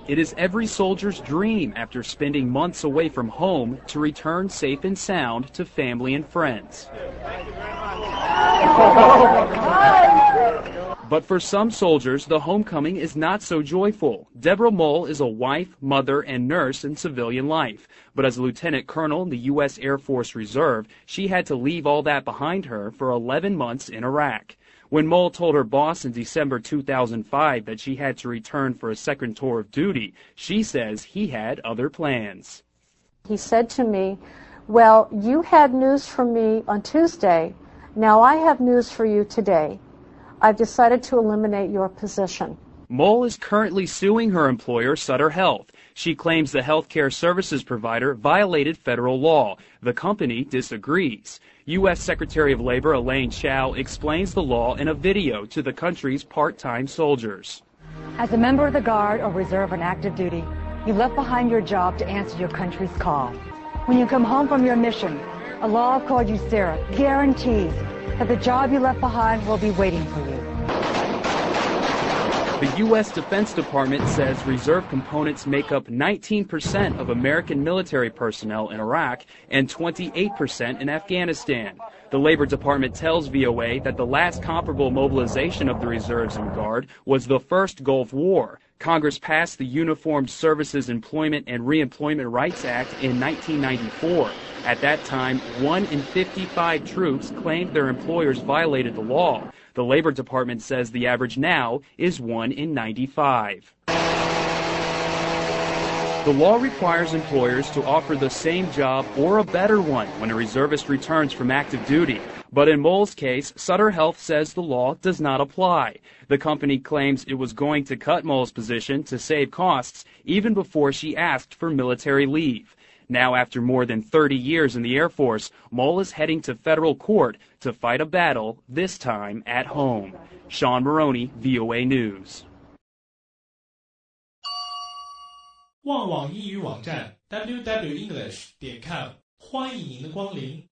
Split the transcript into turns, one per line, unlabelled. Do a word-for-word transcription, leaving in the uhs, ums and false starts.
It is every soldier's dream after spending months away from home to return safe and sound to family and friends. But for some soldiers, the homecoming is not so joyful. Deborah Mole is a wife, mother, and nurse in civilian life. But as a lieutenant colonel in the U S Air Force Reserve, she had to leave all that behind her for eleven months in Iraq. When Mole told her boss in December two thousand five that she had to return for a second tour of duty, she says he had other plans.
He said to me, "Well, you had news for me on Tuesday. Now I have news for you today. I've decided to eliminate your position."
Mole is currently suing her employer, Sutter Health. She claims the healthcare services provider violated federal law. The company disagrees. U S Secretary of Labor Elaine Chao explains the law in a video to the country's part-time soldiers.
As a member of the Guard or Reserve on active duty, you left behind your job to answer your country's call. When you come home from your mission, a law called USERRA guarantees that the job you left behind will be waiting for you.
The U S Defense Department says reserve components make up nineteen percent of American military personnel in Iraq and twenty-eight percent in Afghanistan. The Labor Department tells V O A that the last comparable mobilization of the reserves and Guard was the first Gulf War. Congress passed the Uniformed Services Employment and Reemployment Rights Act in nineteen ninety-four. At that time, one in fifty-five troops claimed their employers violated the law. The Labor Department says the average now is one in ninety-five. The law requires employers to offer the same job or a better one when a reservist returns from active duty. But in Mole's case, Sutter Health says the law does not apply. The company claims it was going to cut Mole's position to save costs even before she asked for military leave. Now, after more than thirty years in the Air Force, Mole is heading to federal court to fight a battle, this time at home. Sean Maroney, V O A News.
旺网英语网站 double-u double-u double-u 点 com 欢迎您的光临。